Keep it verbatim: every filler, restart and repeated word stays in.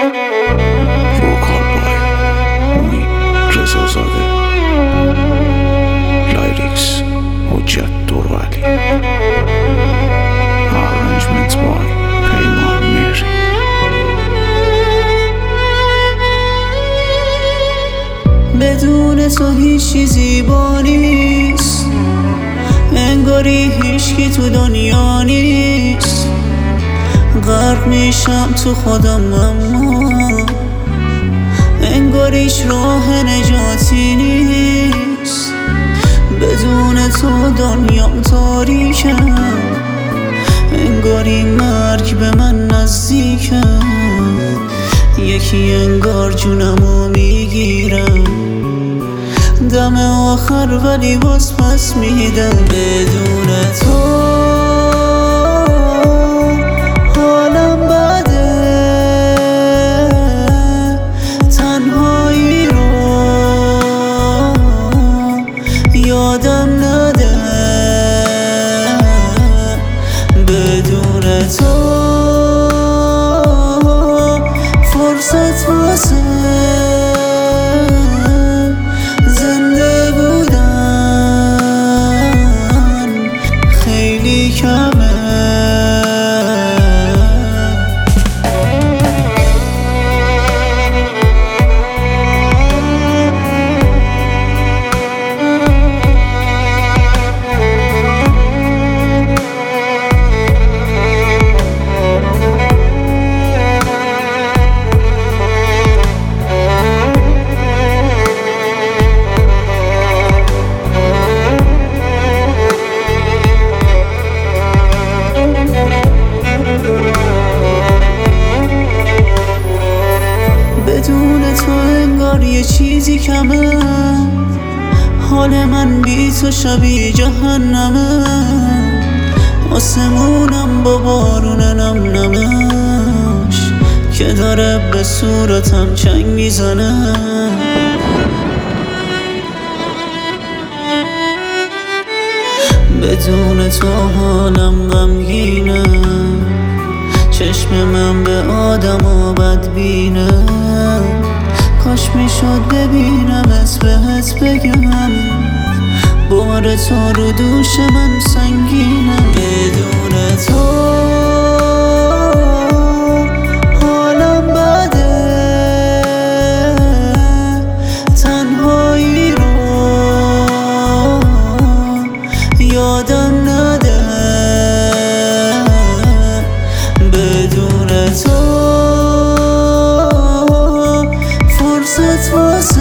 روکال بای امید رضازاده، لایریکس حجت دوروعلی، آرنجمنت بای پیمان مهری. بدون تو هیچ چیزی با نیست، انگاری هیچکی تو دنیا نیست. غرق میشم تو خودم اما انگار هیچ راه نجاتی نیست. بدون تو دنیام تاریکه، انگاری مرگ به من نزدیکه. یکی انگار جونمو میگیره دم آخر، ولی باز پس میدم. بدون تو حالم بده، تنهایی رو یادم نده. بدون تو فرصت واسه زنده بودن خیلی کمه. بدون تو انگار یه چیزی کمه، حال من بی تو شبیه جهنمه. آسمونم با بارون نم نمش که داره به صورتم چنگ میزنه. بدون تو حالم غمگینه، چشم من به آدم و بدبینه. کاش میشد ببینمت بهت بگم، بار تو رو دوش من سنگینه. بدون تو حالم بده، تنهایی رو یادم نده. بدون تو فرصت واسه